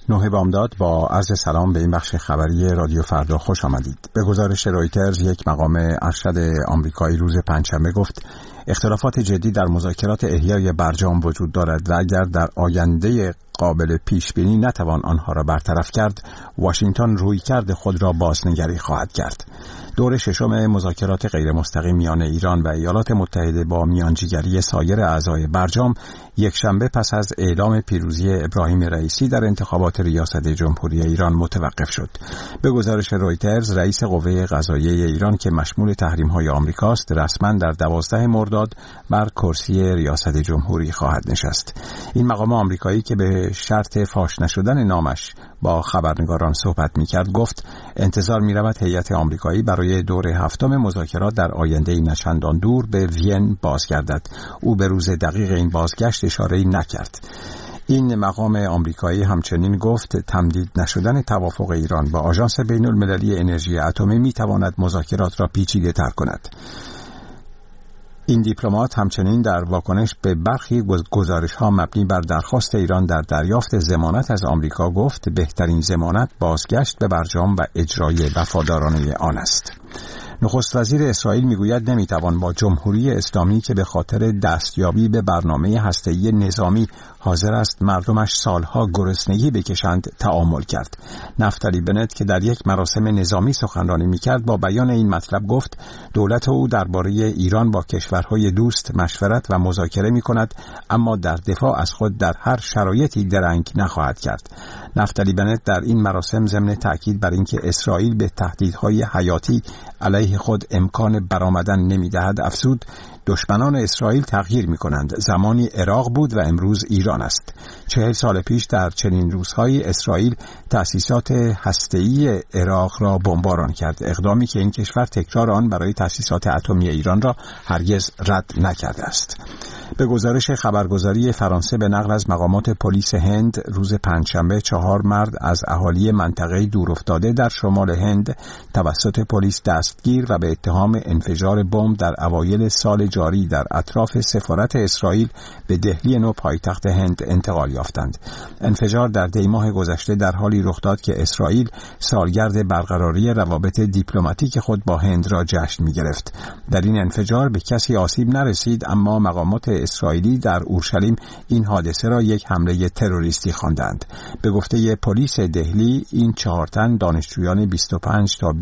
نوح بامداد با عرض سلام به این بخش خبری رادیو فردا خوش آمدید. به گزارش رویترز یک مقام ارشد آمریکایی روز پنجشنبه گفت اختلافات جدی در مذاکرات احیای برجام وجود دارد و اگر در آینده قابل پیش بینی نتوان آنها را برطرف کرد، واشنگتن رویکرد خود را بازنگری خواهد کرد. دور ششم مذاکرات غیر مستقیم میان ایران و ایالات متحده با میانجیگری سایر اعضای برجام یک شنبه پس از اعلام پیروزی ابراهیم رئیسی در انتخابات ریاست جمهوری ایران متوقف شد. به گزارش رویترز، رئیس قوه قضاییه ایران که مشمول تحریم‌های آمریکاست، رسما در 12 مرداد بر کرسی ریاست جمهوری خواهد نشست. این مقام آمریکایی که به شرط فاش نشدن نامش با خبرنگاران صحبت می‌کرد گفت انتظار می‌رود هیئت آمریکایی برای دور هفتم مذاکرات در آینده نچندان دور به وین بازگردد. او به روز دقیق این بازگشت اشاره‌ای نکرد. این مقام آمریکایی همچنین گفت تمدید نشدن توافق ایران با آژانس بین‌المللی انرژی اتمی می‌تواند مذاکرات را پیچیده‌تر کند. این دیپلمات همچنین در واکنش به برخی گزارش‌ها مبنی بر درخواست ایران در دریافت ضمانت از آمریکا گفت بهترین ضمانت بازگشت به برجام و اجرای وفادارانه آن است. نخست وزیر اسرائیل میگوید نمیتوان با جمهوری اسلامی که به خاطر دستیابی به برنامه هسته‌ای نظامی حاضر است مردمش سالها گرسنگی بکشند تعامل کرد. نفتالی بنت که در یک مراسم نظامی سخنرانی میکرد با بیان این مطلب گفت دولت او درباره ایران با کشورهای دوست مشورت و مذاکره میکند، اما در دفاع از خود در هر شرایطی درنگ نخواهد کرد. نفتالی بنت در این مراسم ضمن تاکید بر اینکه اسرائیل به تهدیدهای حیاتی علیه خود امکان برآمدن نمیدهد افزود دشمنان اسرائیل تغییر می‌کنند. زمانی عراق بود و امروز ایران است. 40 سال پیش در چنین روزهایی اسرائیل تأسیسات هسته‌ای عراق را بمباران کرد، اقدامی که این کشور تکرار آن برای تأسیسات اتمی ایران را هرگز رد نکرده است. به گزارش خبرگزاری فرانسه به نقل از مقامات پلیس هند روز پنجشنبه 4 مرد از اهالی منطقه دورافتاده در شمال هند توسط پلیس دستگیر و به اتهام انفجار بمب در اوایل سال جاری در اطراف سفارت اسرائیل به دهلی نو پایتخت هند انتقال یافتند. انفجار در دی ماه گذشته در حالی رخ داد که اسرائیل سالگرد برقراری روابط دیپلماتیک خود با هند را جشن می‌گرفت. در این انفجار به کسی آسیب نرسید، اما مقامات اسرائیلی در اورشلیم این حادثه را یک حمله تروریستی خواندند. به گفته پلیس دهلی این 4 تن دانشجویان 25 تا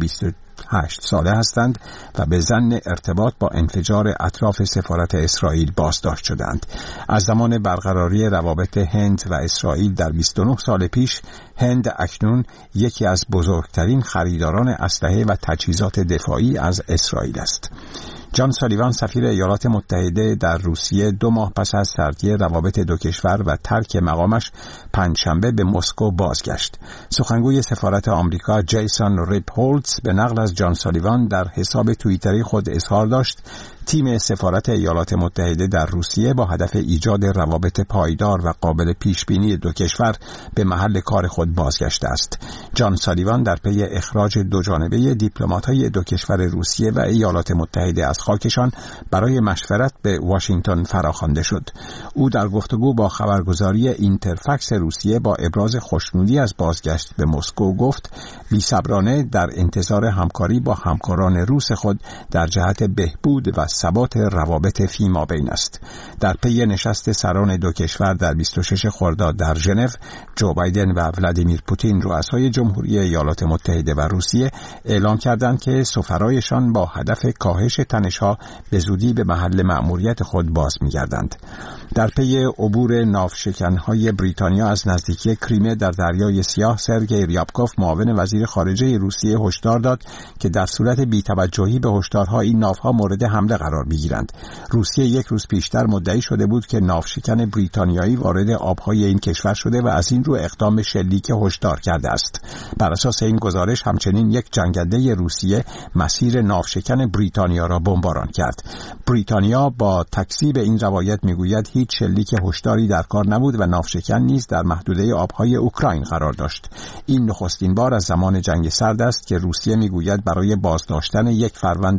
28 ساله هستند و به ظن ارتباط با انفجار اطراف سفارت اسرائیل بازداشت شدند. از زمان برقراری روابط هند و اسرائیل در 29 سال پیش، هند اکنون یکی از بزرگترین خریداران اسلحه و تجهیزات دفاعی از اسرائیل است. جان سالیوان سفیر ایالات متحده در روسیه 2 ماه پس از سردی روابط دو کشور و ترک مقامش پنجشنبه به مسکو بازگشت. سخنگوی سفارت آمریکا جیسون ریپولتز به نقل از جان سالیوان در حساب توییتری خود اظهار داشت تیم سفارت ایالات متحده در روسیه با هدف ایجاد روابط پایدار و قابل پیش بینی دو کشور به محل کار خود بازگشته است. جان سالیوان در پی اخراج دو جانبه دیپلمات‌های دو کشور روسیه و ایالات متحده از خاکشان برای مشورت به واشنگتن فراخوانده شد. او در گفتگو با خبرگزاری اینترفکس روسیه با ابراز خوشنودی از بازگشت به مسکو گفت بی‌صبرانه در انتظار همکاری با همکاران روس خود در جهت بهبود و ثبات روابط فیمابین است. در پی نشست سران دو کشور در 26 خرداد در ژنو، جو بایدن و ولادیمیر پوتین رؤسای جمهوری ایالات متحده و روسیه اعلام کردند که سفرایشان با هدف کاهش تنش‌ها به زودی به محل مأموریت خود باز می‌گردند. در پی عبور ناوشکن‌های بریتانیا از نزدیکی کریمه در دریای سیاه، سرگئی ریابکوف معاون وزیر خارجه روسیه هشدار داد که در صورت بی‌توجهی به هشدارها این ناوها مورد حمله قرار بگیرند. روسیه یک روز پیشتر مدعی شده بود که ناوشکن بریتانیایی وارد آبهای این کشور شده و از این رو اقدام به شلیک هشدار کرده است. بر اساس این گزارش همچنین یک جنگنده روسیه مسیر ناوشکن بریتانیا را بمباران کرد. بریتانیا با تکذیب این روایت میگوید هیچ شلیک هشداری در کار نبود و ناوشکن نیز در محدوده آبهای اوکراین قرار داشت. این نخستین بار از زمان جنگ سرد است که روسیه میگوید برای بازداشتن یک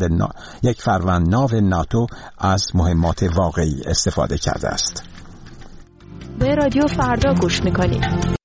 فروند ناو ناتو از مهمات واقعی استفاده کرده است. به رادیو فردا گوش میکنید.